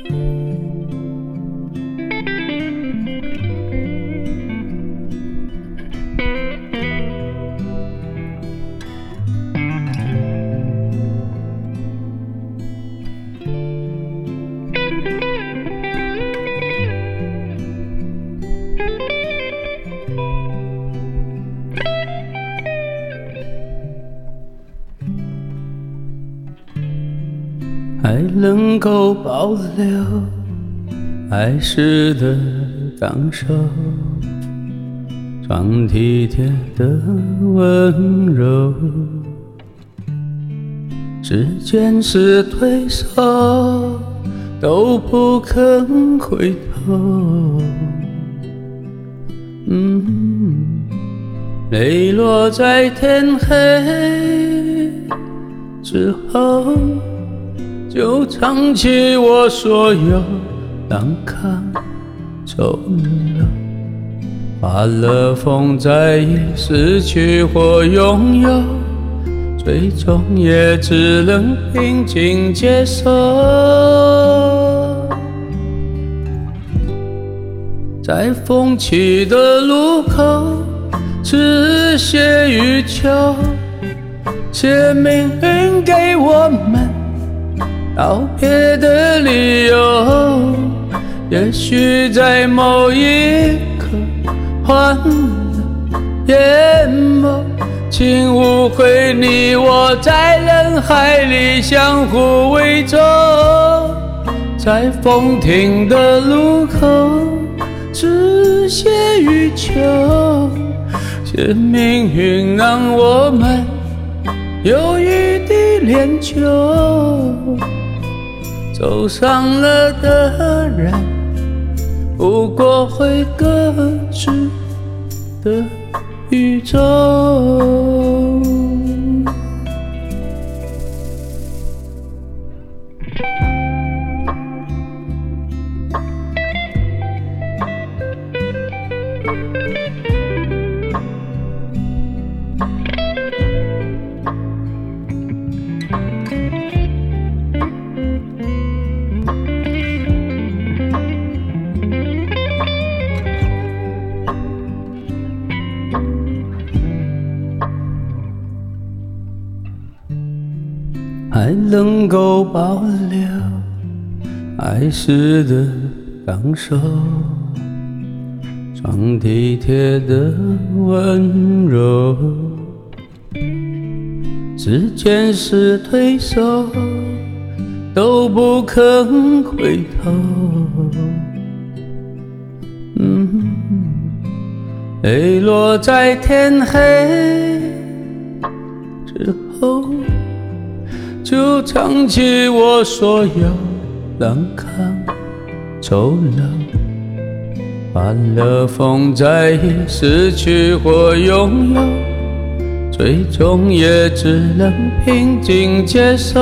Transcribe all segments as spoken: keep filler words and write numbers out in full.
还能够保留爱时的感受，装体贴的温柔，时间是推手，都不肯回头。嗯，泪落在天黑之后，就唱起我所有难堪丑陋，发了疯在意失去或拥有，最终也只能平静接受。在风起的路口，只写欲求，写命运给我们道别的理由，也许在某一刻换了眼眸，请误会你我在人海里相互围着，在风停的路口，只写欲求，写命运让我们有余地练就。走上了的人，不过会各自的宇宙。还能够保留爱时的感受，装体贴的温柔，时间是推手，都不肯回头。嗯，泪落在天黑之后，就唱起我所有难堪丑陋，发了疯在意失去或拥有，最终也只能平静接受。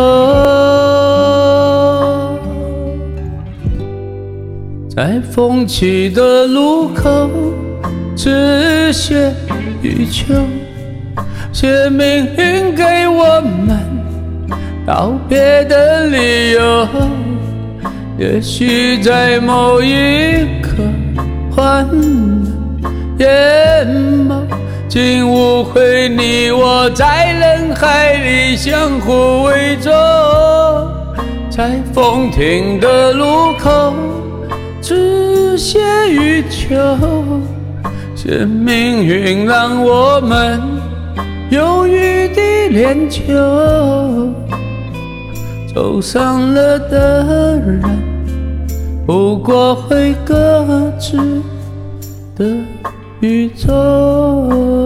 在风起的路口，只写欲求，写命运给我们道别的理由，也许在某一刻换了眼眸，竟误会你我在人海里相互围着，在风停的路口，只写欲求，写命运让我们有余地练就。走上了的人，不过会各自的宇宙。